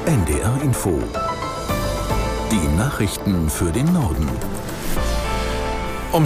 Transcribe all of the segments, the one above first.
NDR Info. Die Nachrichten für den Norden. Um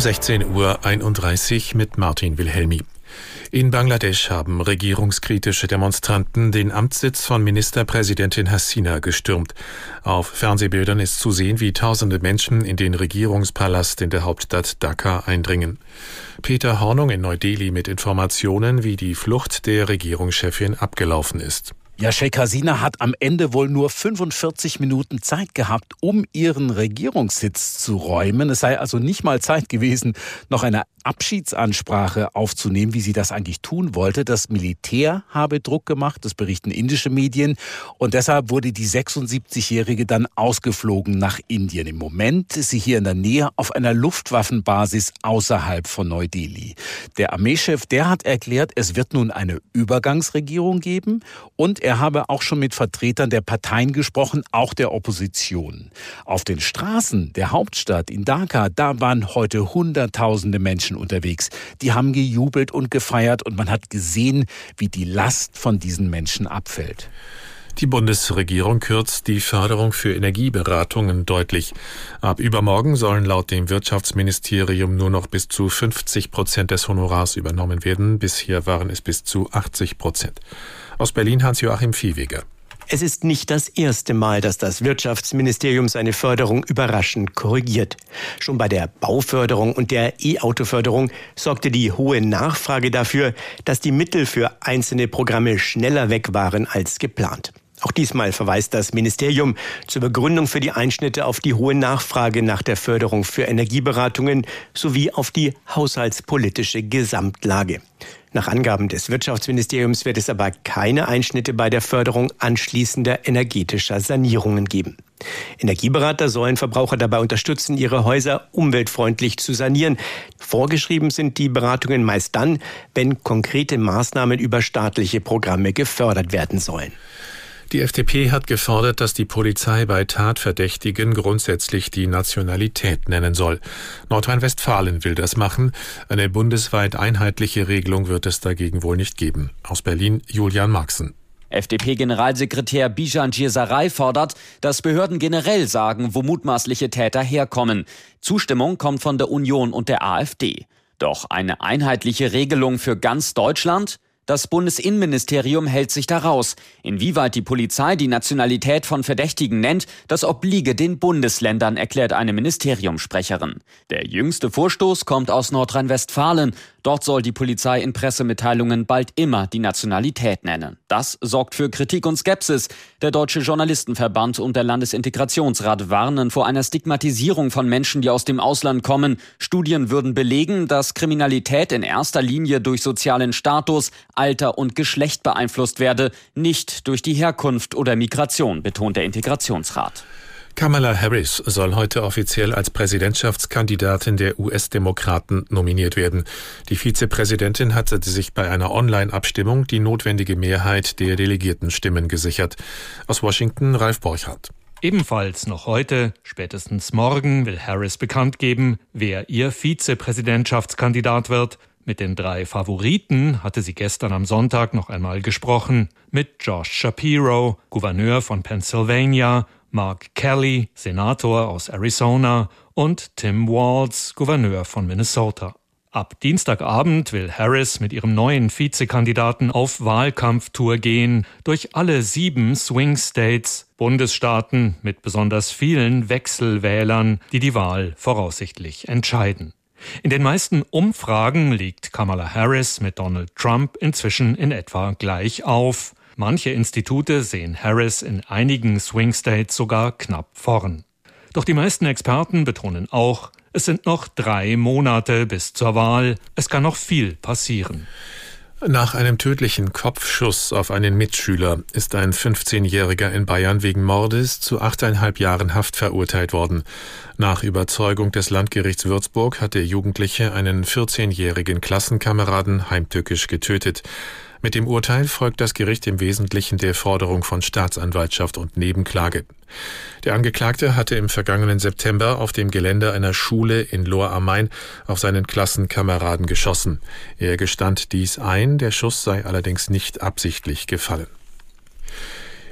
16:31 Uhr mit Martin Wilhelmi. In Bangladesch haben regierungskritische Demonstranten den Amtssitz von Ministerpräsidentin Hasina gestürmt. Auf Fernsehbildern ist zu sehen, wie tausende Menschen in den Regierungspalast in der Hauptstadt Dhaka eindringen. Peter Hornung in Neu-Delhi mit Informationen, wie die Flucht der Regierungschefin abgelaufen ist. Ja, Sheikh Hasina hat am Ende wohl nur 45 Minuten Zeit gehabt, um ihren Regierungssitz zu räumen. Es sei also nicht mal Zeit gewesen, noch eine Abschiedsansprache aufzunehmen, wie sie das eigentlich tun wollte. Das Militär habe Druck gemacht, das berichten indische Medien. Und deshalb wurde die 76-Jährige dann ausgeflogen nach Indien. Im Moment ist sie hier in der Nähe auf einer Luftwaffenbasis außerhalb von Neu-Delhi. Der Armeechef, der hat erklärt, es wird nun eine Übergangsregierung geben. Und er habe auch schon mit Vertretern der Parteien gesprochen, auch der Opposition. Auf den Straßen der Hauptstadt in Dhaka, da waren heute Hunderttausende Menschen unterwegs. Die haben gejubelt und gefeiert und man hat gesehen, wie die Last von diesen Menschen abfällt. Die Bundesregierung kürzt die Förderung für Energieberatungen deutlich. Ab übermorgen sollen laut dem Wirtschaftsministerium nur noch bis zu 50% des Honorars übernommen werden. Bisher waren es bis zu 80%. Aus Berlin Hans-Joachim Viehweger. Es ist nicht das erste Mal, dass das Wirtschaftsministerium seine Förderung überraschend korrigiert. Schon bei der Bauförderung und der E-Auto-Förderung sorgte die hohe Nachfrage dafür, dass die Mittel für einzelne Programme schneller weg waren als geplant. Auch diesmal verweist das Ministerium zur Begründung für die Einschnitte auf die hohe Nachfrage nach der Förderung für Energieberatungen sowie auf die haushaltspolitische Gesamtlage. Nach Angaben des Wirtschaftsministeriums wird es aber keine Einschnitte bei der Förderung anschließender energetischer Sanierungen geben. Energieberater sollen Verbraucher dabei unterstützen, ihre Häuser umweltfreundlich zu sanieren. Vorgeschrieben sind die Beratungen meist dann, wenn konkrete Maßnahmen über staatliche Programme gefördert werden sollen. Die FDP hat gefordert, dass die Polizei bei Tatverdächtigen grundsätzlich die Nationalität nennen soll. Nordrhein-Westfalen will das machen. Eine bundesweit einheitliche Regelung wird es dagegen wohl nicht geben. Aus Berlin Julian Marxen. FDP-Generalsekretär Bijan Djirsaray fordert, dass Behörden generell sagen, wo mutmaßliche Täter herkommen. Zustimmung kommt von der Union und der AfD. Doch eine einheitliche Regelung für ganz Deutschland? Das Bundesinnenministerium hält sich da raus. Inwieweit die Polizei die Nationalität von Verdächtigen nennt, das obliege den Bundesländern, erklärt eine Ministeriumssprecherin. Der jüngste Vorstoß kommt aus Nordrhein-Westfalen. Dort soll die Polizei in Pressemitteilungen bald immer die Nationalität nennen. Das sorgt für Kritik und Skepsis. Der Deutsche Journalistenverband und der Landesintegrationsrat warnen vor einer Stigmatisierung von Menschen, die aus dem Ausland kommen. Studien würden belegen, dass Kriminalität in erster Linie durch sozialen Status, Alter und Geschlecht beeinflusst werde, nicht durch die Herkunft oder Migration, betont der Integrationsrat. Kamala Harris soll heute offiziell als Präsidentschaftskandidatin der US-Demokraten nominiert werden. Die Vizepräsidentin hatte sich bei einer Online-Abstimmung die notwendige Mehrheit der Delegiertenstimmen gesichert. Aus Washington Ralf Borchardt. Ebenfalls noch heute, spätestens morgen, will Harris bekannt geben, wer ihr Vizepräsidentschaftskandidat wird. Mit den 3 Favoriten hatte sie gestern am Sonntag noch einmal gesprochen. Mit Josh Shapiro, Gouverneur von Pennsylvania, Mark Kelly, Senator aus Arizona und Tim Walz, Gouverneur von Minnesota. Ab Dienstagabend will Harris mit ihrem neuen Vizekandidaten auf Wahlkampftour gehen durch alle 7 Swing States, Bundesstaaten mit besonders vielen Wechselwählern, die die Wahl voraussichtlich entscheiden. In den meisten Umfragen liegt Kamala Harris mit Donald Trump inzwischen in etwa gleich auf. Manche Institute sehen Harris in einigen Swing States sogar knapp vorn. Doch die meisten Experten betonen auch, es sind noch 3 Monate bis zur Wahl. Es kann noch viel passieren. Nach einem tödlichen Kopfschuss auf einen Mitschüler ist ein 15-Jähriger in Bayern wegen Mordes zu 8,5 Jahren Haft verurteilt worden. Nach Überzeugung des Landgerichts Würzburg hat der Jugendliche einen 14-jährigen Klassenkameraden heimtückisch getötet. Mit dem Urteil folgt das Gericht im Wesentlichen der Forderung von Staatsanwaltschaft und Nebenklage. Der Angeklagte hatte im vergangenen September auf dem Gelände einer Schule in Lohr am Main auf seinen Klassenkameraden geschossen. Er gestand dies ein, der Schuss sei allerdings nicht absichtlich gefallen.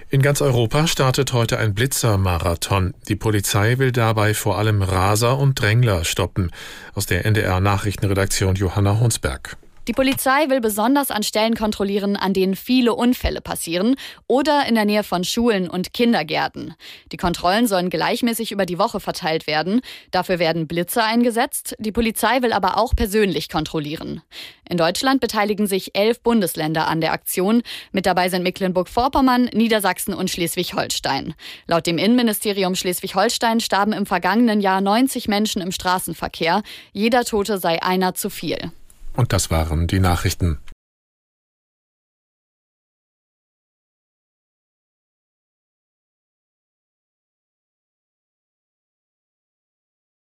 In ganz Europa startet heute ein Blitzermarathon. Die Polizei will dabei vor allem Raser und Drängler stoppen. Aus der NDR-Nachrichtenredaktion Johanna Hunsberg. Die Polizei will besonders an Stellen kontrollieren, an denen viele Unfälle passieren oder in der Nähe von Schulen und Kindergärten. Die Kontrollen sollen gleichmäßig über die Woche verteilt werden. Dafür werden Blitzer eingesetzt. Die Polizei will aber auch persönlich kontrollieren. In Deutschland beteiligen sich 11 Bundesländer an der Aktion. Mit dabei sind Mecklenburg-Vorpommern, Niedersachsen und Schleswig-Holstein. Laut dem Innenministerium Schleswig-Holstein starben im vergangenen Jahr 90 Menschen im Straßenverkehr. Jeder Tote sei einer zu viel. Und das waren die Nachrichten.